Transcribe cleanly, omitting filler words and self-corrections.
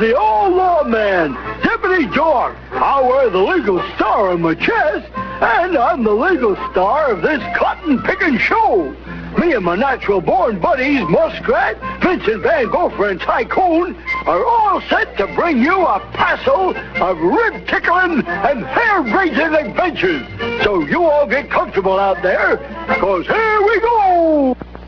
the old lawman, Deputy Dork. I wear the legal star on my chest, and I'm the legal star of this cotton-picking show. Me and my natural-born buddies, Muskrat, Vincent Van Gogh, and Tycoon, are all set to bring you a passel of rib-tickling and hair-raising adventures. So you all get comfortable out there, because here we go!